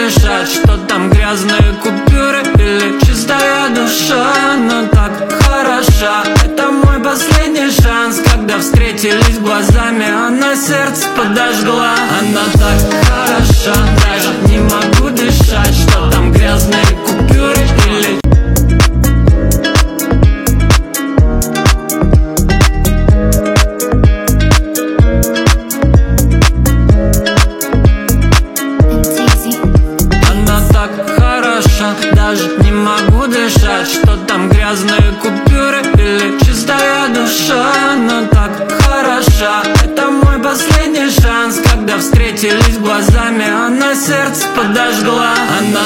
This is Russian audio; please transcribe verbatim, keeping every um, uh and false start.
дышать. Что там, грязные купюры или чистая душа? Она так хороша, это мой последний шанс. Когда встретились глазами, она сердце подожгла. Она так хороша, даже не могу дышать. Что там, грязные купюры или... Даже не могу дышать. Что там, грязные купюры или чистая душа? Она так хороша, это мой последний шанс. Когда встретились глазами, она сердце подожгла. Она